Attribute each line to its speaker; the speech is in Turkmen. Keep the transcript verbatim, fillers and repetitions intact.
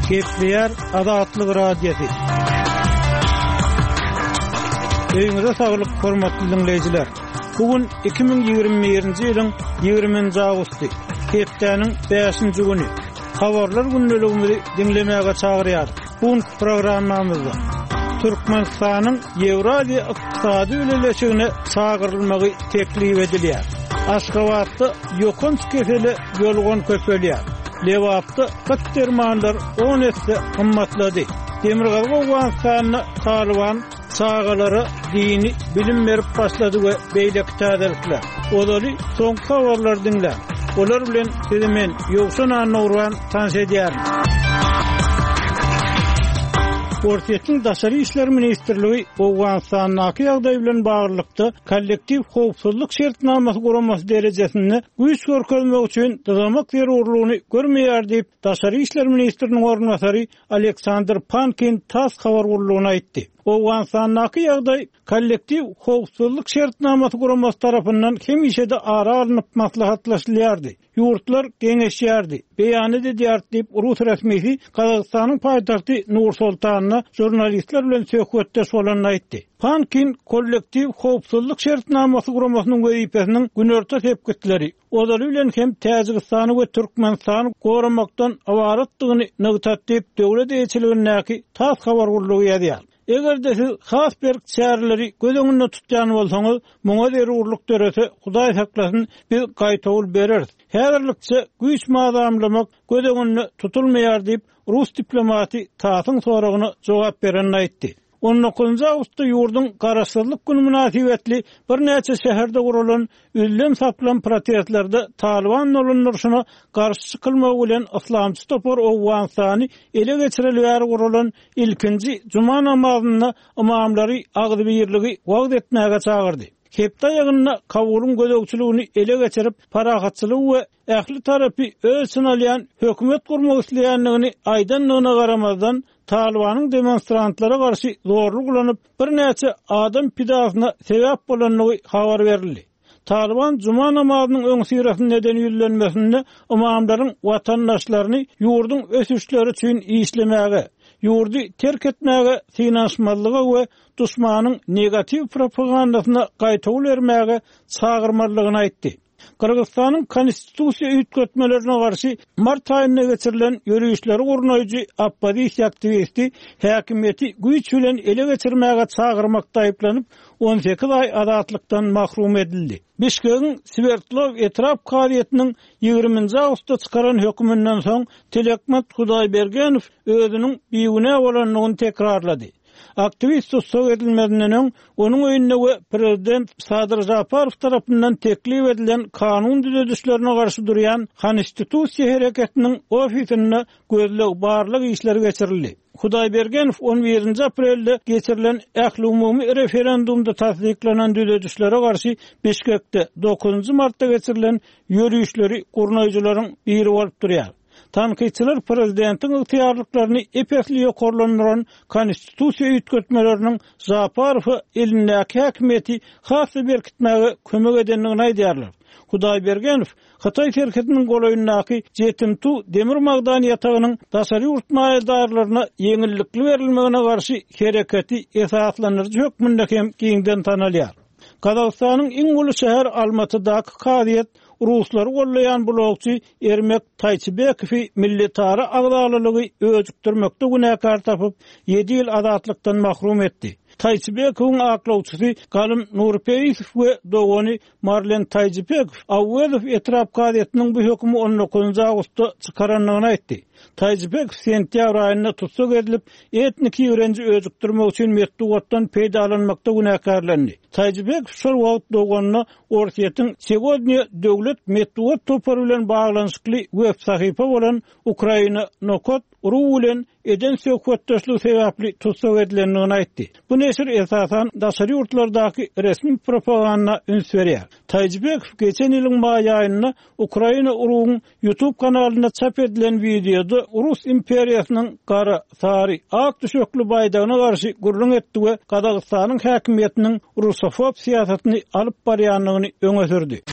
Speaker 1: Kepler Adatlyk radiosu. Öýüňize saglyk, hormatly dinleýijiler. Bugün iki bin ýigrimiji ýylyň ýigrimiji awgusty. Hepdeniň beşinji güni. Habarlar günneligimizi dinlemäge çagyrýar. Bu programmamyzda Türkmenistanyň Ýewrasiýa ykdysady ýöneligine çagyrylmagy teklip edilýär. Aşgabatda ýokunç keseli ýolgon köpelýär. Lewapda katdermanlar on etse kymmatlady. Demirgaly Awganistanyna Taliban çağaları dini bilim berip başlady we beýle täzelikler. Olary soňky habarlar dinler. Olar bilen sizimen ýoksan anawran tans edýär. Ortaýyň Daşary işler ministrligi Awganistanyň ýagdaý bilen baglykda kollektiv howpsuzlyk şertnamasy guramasy derejesinde güýç görkezmek üçin dızamak zerurlygyny görmeýär diýip Daşary işler ministriniň ornatary Aleksandr Pankin tas habar urlugyna aýtdy. Awganistanyň ýagdaý kollektiv howpsuzlyk şertnamasy guramasy tarapyndan hemişe de ara alınıp maslahatlaşylýardy. Ýurtlar geňeşýärdi. Beýan edýär diýip Rus resmisi Kazakstanyň paýtagty Nur-Sultanyna jurnalistler bilen söhbetde bolan aýtdy. Pankin kollektiv howpsuzlyk şertnamasy guramasynyň wezipesiniň günerta tepkitleri olar bilen hem Täjikistany we Türkmenistany goramakdan awaratdygyny nygtat diýip döwlet eýçiligindäki tas habar urlugy ýazýar. Egerde siz has bir çäreleri göz tutýan bolsaňyz, muňa zerurlyk derese Hudaý saklasyn biz gaýtawl bereriz. Häzirlikçe güýç maadamlamak göz tutulmaýar diýip Rus diplomaty tasyň soragyna jogap beren aýtdy. on dokuzunji awgustda ýurdun garaşsyzlyk güni münasibetli bir näçe şäherde guralan üllem saplan protestlarda Taliban ýolundaryşyna garşy çykylmak bilen islamçy topar Awganistany ele geçirilýär guralan ilkinji juma namazyna imamlary agdy birligi wagt etmäge çagyrdy. Hepde ýagyna kawulun gözegçiligini ele geçirip parahatçylyk we ähli tarapy ölçün alýan hökümet gurmak isleýänligini aýdanlygyna garamazdan Talibanyň demonstrantlara garşy zorluk ulanyp bir näçe adam pidasyna sebäp bolanlygy habar berildi. Taliban juma namazynyň öňsýresine neden ýüllenmesinde imamlaryň watandaşlaryny ýurdun ösüşleri üçin işlemäge, ýurdy terk etmäge, finansmanlyga we duşmanyň negativ propagandasyna gaýtawl bermäge çagyrmalygyny aýtdy. Kırgızstanyň konstitusiýa üýtgetmelerine garşy mart aýyna geçirilen ýörüýüşleri gurnaýjy oppozitsiýa aktivisti häkimeti güýç bilen ele geçirmäge çagyrmakda aýplanyp on sekiz ay azatlykdan mahrum edildi. Bişkegiň Svertlov etrap kariýetiniň ýigriminji awgustda çykaran hökümünden soň Telekmat Hudaýbergenov özüniň biýüne bolanlygyny tekrarlady. Aktivist tutsak edilmedinden onun öýünde we prezident Sadyr Japarow tarapyndan teklip edilen kanun düzedişlerine garşy durýan konstitusiýa hereketiniň ofisine gözleg barlyk işleri geçirildi. Hudaýbergenov on birinji aprelde geçirilen ähli umumy referendumda tasdiklanan düzedişlere garşy Bişkekde dokuzunji martda geçirilen ýörüýüşleri gurnaýjylaryň biri bolup durýar. Tanqidçiler prezidentiň ygtyýarlyklaryny epesli ýokarlandyran konstitusiýa üýtgetmeleriniň Japarow elindäki häkimeti hasy berkitmäge kömek edenligini aýdýarlar. Hudaýbergenov Hataý şerketiniň golaýyndaky Jetimtu demir magdan ýatagynyň daşary ýurtmaýdarylaryna ýeňillikli berilmegine garşy hereketi esaslanyrjy hökmünde hem giňden tanalýar. Kazakstanyň iň uly şäher Almatydaky kadiýet Ruslary gollayan blogçy Ermek Taýçybekowy milletary agdalylygy öýdükdirmekde günäkar tapyp ýedi ýyl azatlykdan mahrum etdi. Taýçybekowyň aklawçysy Galym Nurpeýew we dogany Marlen Taýçybekow awwalyw etrap kadiýetiniň bu hökümi on dokuzunji awgustda çykaranlygyny aýtdy. Taýçybekow sentýabr aýynda tutsak edilip etnik ýörenji öýdükdirmek üçin metdugatdan peýdalanmakda günäkarlandy. Taýçybekow şol wagt doganyna Ortaýyň Segodnya döwlet metdugat topary bilen baglanşykly web sahypa bolan Ukraina Nokot uru bilen eden söhbetdeşlik sebäpli tutsak edilenligini aýtdy. Bu neşir esasan daşary ýurtlardaky resmi propaganda üns berýär. Taýçybekow geçen ýylyň maý aýynda Ukraina urugyň YouTube kanalyna çap edilen videoda Rus imperiýasynyň gara sary ak düşöklü baýdagyna garşy gurrun etdi we Kazakstanyň häkimetiniň rusofob siýasatyny alyp barýanlygyny öňe sürdi.